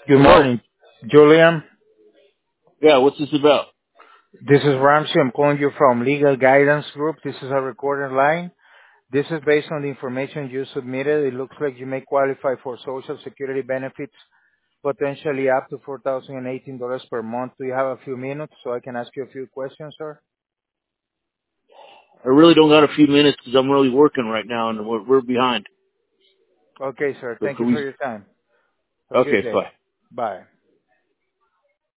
Good Hello? morning, Julian. Yeah, what's this about? This is Ramsey. I'm calling you from Legal Guidance Group. This is a recorded line. This is based on the information you submitted. It looks like you may qualify for Social Security benefits, potentially up to $4,018 per month. Do you have a few minutes so I can ask you a few questions, sir? I really don't got a few minutes because I'm really working right now and we're behind. Okay, sir. So Thank can you we? for your time. Have a good Okay, day. bye. Bye.